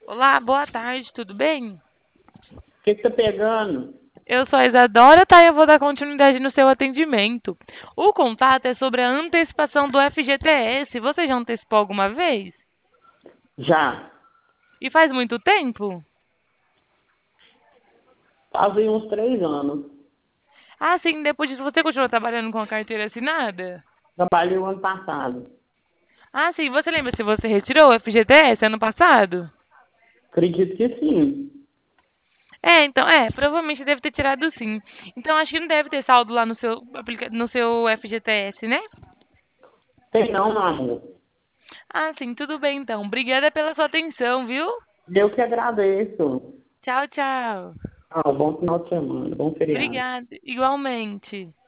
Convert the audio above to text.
Olá, boa tarde, tudo bem? O que que tá pegando? Eu sou a Isadora, tá? Eu vou dar continuidade no seu atendimento. O contato é sobre a antecipação do FGTS. Você já antecipou alguma vez? Já. E faz muito tempo? Fazem uns 3 anos. Ah, sim, depois disso você continua trabalhando com a carteira assinada? Trabalhei o ano passado. Ah, sim, você lembra se você retirou o FGTS ano passado? Acredito que sim. Então, provavelmente deve ter tirado sim. Então acho que não deve ter saldo lá no seu FGTS, né? Tem não, meu amor. Ah, sim, tudo bem então. Obrigada pela sua atenção, viu? Eu que agradeço. Tchau, tchau. Bom final de semana, bom feriado. Obrigada, igualmente.